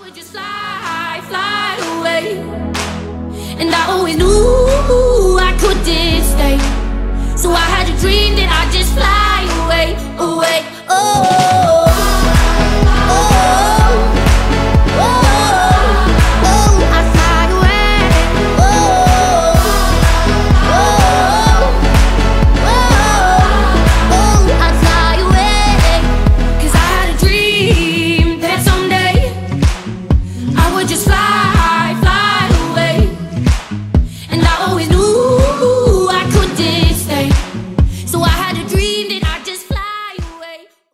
would just fly, fly away. And I always knew I couldn't stay. So I had a dream that I'd just fly away, away. Oh, oh, oh, oh, I'd fly away. Oh, oh, oh, oh, I'd fly away. 'Cause I had a dream that someday I would just fly